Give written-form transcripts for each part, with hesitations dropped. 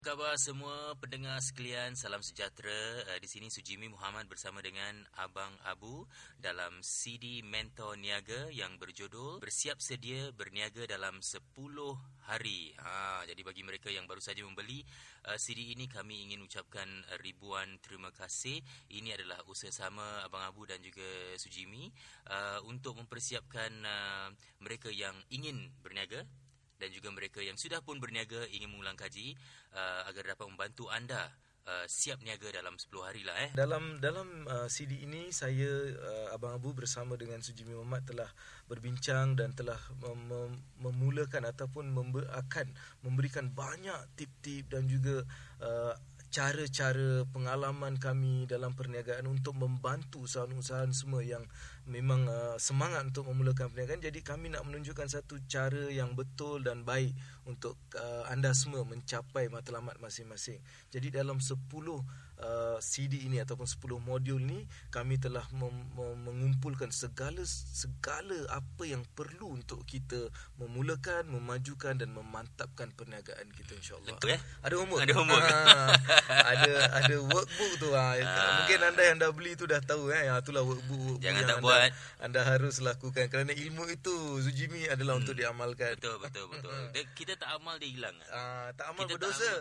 Khabar semua pendengar sekalian, salam sejahtera. Di sini Sujimi Muhammad bersama dengan Abang Abu dalam CD Mentor Niaga yang berjudul Bersiap Sedia Berniaga dalam 10 Hari. Jadi bagi mereka yang baru saja membeli CD ini, kami ingin ucapkan ribuan terima kasih. Ini adalah usaha sama Abang Abu dan juga Sujimi untuk mempersiapkan mereka yang ingin berniaga dan juga mereka yang sudah pun berniaga ingin mengulang kaji agar dapat membantu anda siap niaga dalam 10 hari lah. Dalam CD ini saya Abang Abu bersama dengan Sujimi Muhammad telah berbincang dan telah memulakan ataupun akan memberikan banyak tip-tip dan juga cara-cara pengalaman kami dalam perniagaan untuk membantu usahawan-usahawan semua yang memang semangat untuk memulakan perniagaan. Jadi kami nak menunjukkan satu cara yang betul dan baik untuk anda semua mencapai matlamat masing-masing. Jadi dalam 10 CD ini ataupun 10 modul ni kami telah mengumpulkan segala apa yang perlu untuk kita memulakan, memajukan dan memantapkan perniagaan kita, insya-Allah. Ada homework. Ada workbook tu. Mungkin anda yang dah beli tu dah tahu itulah workbook. Jangan tak buat. Anda harus lakukan kerana ilmu itu Sujimi adalah untuk diamalkan. Betul. Kita tak amal dia hilang. Tak amal kita berdosa.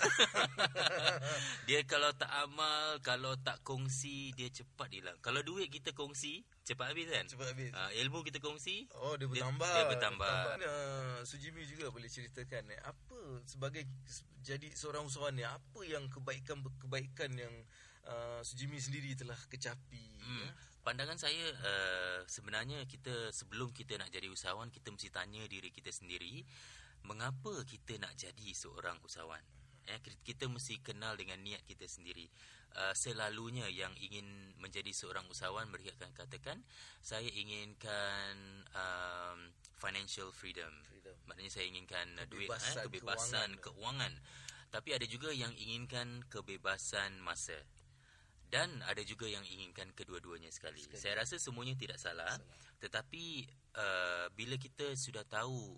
Dia kalau tak amal, kalau tak kongsi, dia cepat hilang. Kalau duit kita kongsi, cepat habis kan? Cepat habis. Ilmu kita kongsi, dia bertambah. Dia bertambah. Sujimi juga boleh ceritakan apa sebagai jadi seorang usahawan ni, apa yang kebaikan yang Sujimi sendiri telah kecapi. Pandangan saya sebenarnya kita sebelum kita nak jadi usahawan, kita mesti tanya diri kita sendiri, mengapa kita nak jadi seorang usahawan? Kita mesti kenal dengan niat kita sendiri. Selalunya yang ingin menjadi seorang usahawan, mereka akan katakan, saya inginkan financial freedom. Maknanya saya inginkan kebebasan keuangan. Tapi ada juga yang inginkan kebebasan masa. Dan ada juga yang inginkan kedua-duanya sekali. Saya rasa semuanya tidak salah. Tetapi bila kita sudah tahu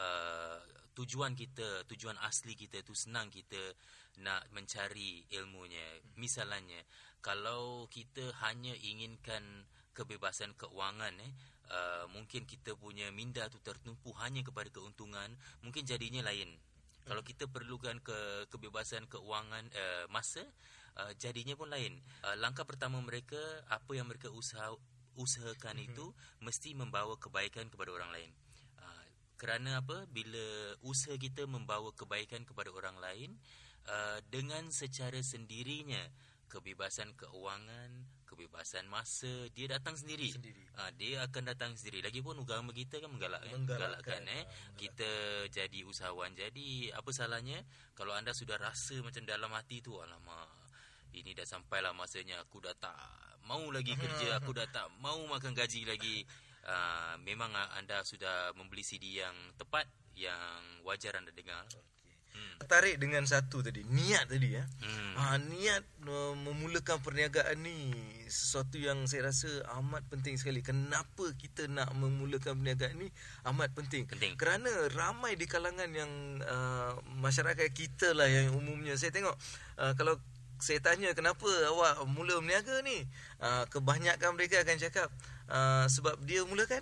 tujuan asli kita tu, senang kita nak mencari ilmunya. Misalnya, kalau kita hanya inginkan kebebasan keuangan, mungkin kita punya minda tu tertumpu hanya kepada keuntungan, mungkin jadinya lain. Kalau kita perlukan kebebasan keuangan masa, jadinya pun lain. Langkah pertama mereka, apa yang mereka usahakan itu mesti membawa kebaikan kepada orang lain. Kerana apa? Bila usaha kita membawa kebaikan kepada orang lain, dengan secara sendirinya kebebasan keuangan, kebebasan masa, dia datang sendiri. Dia akan datang sendiri. Lagipun agama kita kan menggalakkan kita jadi usahawan. Jadi apa salahnya kalau anda sudah rasa macam dalam hati tu, alamak, ini dah sampailah masanya, aku dah tak mau lagi kerja, aku dah tak mau makan gaji lagi. Memang anda sudah membeli CD yang tepat, yang wajar anda dengar. Tertarik dengan satu tadi, niat tadi. Niat memulakan perniagaan ni sesuatu yang saya rasa amat penting sekali. Kenapa kita nak memulakan perniagaan ni amat penting. Kerana ramai di kalangan yang masyarakat kita lah yang umumnya, saya tengok kalau saya tanya kenapa awak mula berniaga ni, kebanyakan mereka akan cakap sebab dia mulakan.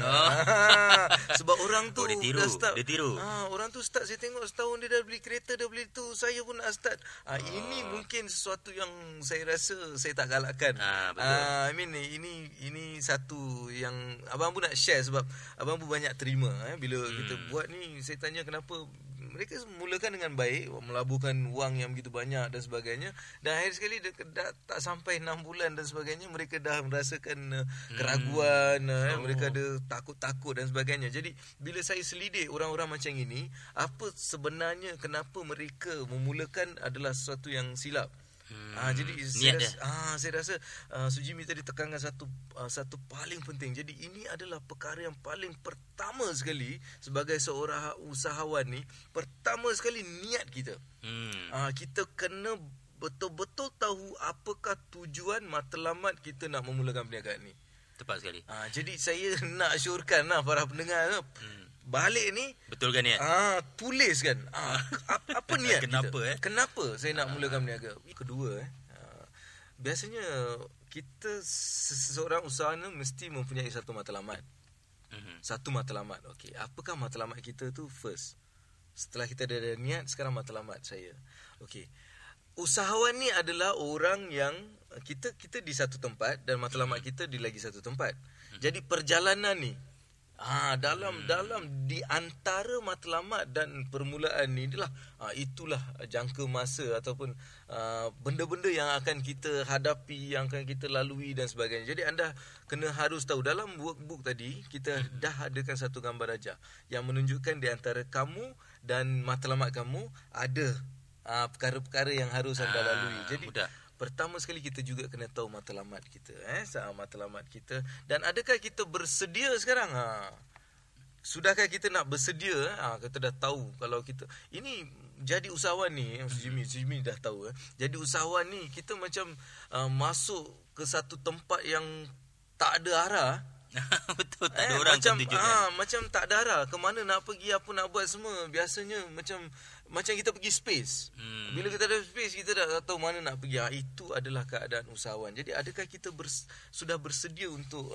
Sebab orang tu dia start. tiru. Orang tu start, saya tengok setahun dia dah beli kereta, dah beli tu, saya pun nak start. Ini mungkin sesuatu yang saya rasa saya tak galakkan. Betul. Ini satu yang abang pun nak share, sebab abang pun banyak terima bila kita buat ni. Saya tanya kenapa mereka mulakan dengan baik, melaburkan wang yang begitu banyak dan sebagainya, dan akhir sekali dah tak sampai 6 bulan dan sebagainya, mereka dah merasakan keraguan, mereka ada takut-takut dan sebagainya. Jadi bila saya selidik orang-orang macam ini, apa sebenarnya kenapa mereka memulakan adalah sesuatu yang silap. Jadi saya rasa Sujimi tadi tekankan satu paling penting. Jadi ini adalah perkara yang paling pertama sekali sebagai seorang usahawan ni. Pertama sekali niat kita. Kita kena betul-betul tahu apakah tujuan matlamat kita nak memulakan perniagaan ni. Tepat sekali. Jadi saya nak syorkan para pendengar, balik ni Betul kan niat? tulis kan. Apa niat Kenapa, kita? Kenapa saya nak mulakan berniaga? Kedua biasanya kita seseorang usahawan mesti mempunyai satu matlamat. Satu matlamat. Okey, apakah matlamat kita tu first? Setelah kita ada niat, sekarang matlamat saya. Okey. Usahawan ni adalah orang yang kita di satu tempat dan matlamat kita di lagi satu tempat. Jadi perjalanan ni dalam di antara matlamat dan permulaan ni itulah jangka masa ataupun benda-benda yang akan kita hadapi, yang akan kita lalui dan sebagainya. Jadi anda kena harus tahu dalam workbook tadi kita dah adakan satu gambar rajah yang menunjukkan di antara kamu dan matlamat kamu ada perkara-perkara yang harus anda lalui. Jadi pertama sekali kita juga kena tahu matlamat kita, matlamat kita, dan adakah kita bersedia sekarang? Sudahkah kita nak bersedia? Kita dah tahu kalau kita ini jadi usahawan ni, Jimmy dah tahu. Jadi usahawan ni kita macam masuk ke satu tempat yang tak ada arah. Betul, tak ada orang tunjukkan. Macam tak ada arah. Ke mana nak pergi, apa nak buat semua. Biasanya macam kita pergi space. Bila kita ada space, kita dah tahu mana nak pergi. Itu adalah keadaan usahawan. Jadi adakah kita sudah bersedia untuk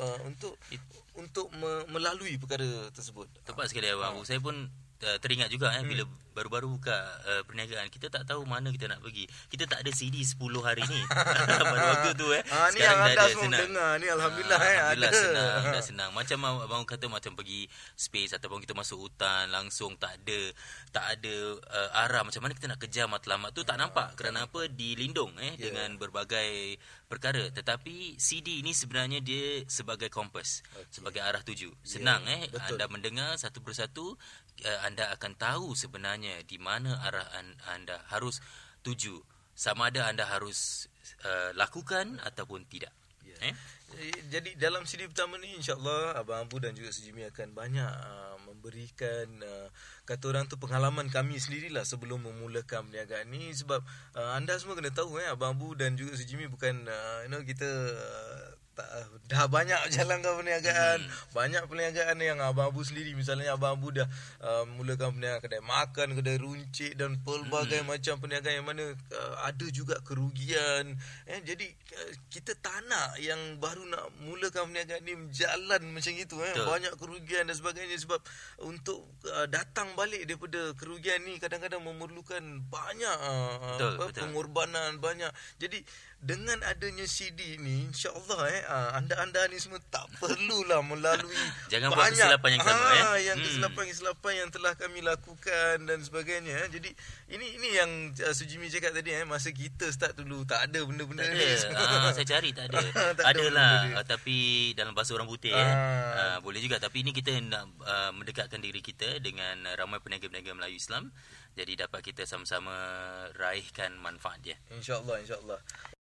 melalui perkara tersebut? Tepat sekali Abang Abu. Saya pun teringat juga bila baru-baru buka perniagaan, kita tak tahu mana kita nak pergi. Kita tak ada CD 10 hari ni. Pada waktu tu sekarang ni yang dah anda ada, semua senang. dengar ni alhamdulillah Alhamdulillah dah senang. Macam abang kata, macam pergi space ataupun kita masuk hutan langsung tak ada arah, macam mana kita nak kejar matlamat tu tak nampak. Kerana apa? Dilindung dengan berbagai perkara. Tetapi CD ni sebenarnya dia sebagai kompas, sebagai arah tuju. Senang anda mendengar satu persatu, anda akan tahu sebenarnya di mana arah anda harus tuju. Sama ada anda harus lakukan ataupun tidak. Jadi dalam CD pertama ni insya-Allah Abang Abu dan juga Sejimi akan banyak memberikan kata orang tu pengalaman kami sendirilah sebelum memulakan perniagaan ni. Sebab anda semua kena tahu Abang Abu dan juga Sejimi bukan kita dah banyak jalankan perniagaan. Banyak perniagaan yang Abang Abu sendiri, misalnya Abang Abu dah mulakan perniagaan kedai makan, kedai runcit dan pelbagai macam perniagaan yang mana ada juga kerugian. Jadi kita tak nak yang baru nak mulakan perniagaan ni berjalan macam itu. Banyak kerugian dan sebagainya. Sebab untuk datang balik daripada kerugian ni kadang-kadang memerlukan banyak pengorbanan, banyak. Jadi dengan adanya CD ni, insya-Allah anda ni semua tak perlulah melalui jangan buat kesilapan yang sama kesilapan yang telah kami lakukan dan sebagainya. Jadi ini yang Sujimi cakap tadi, masa kita start dulu tak ada benda-benda tak ni. Saya cari tak ada. Adalah tapi dalam bahasa orang putih boleh juga, tapi ini kita nak mendekatkan diri kita dengan ramai peniaga-peniaga Melayu Islam. Jadi dapat kita sama-sama raihkan manfaat dia. Insya-Allah.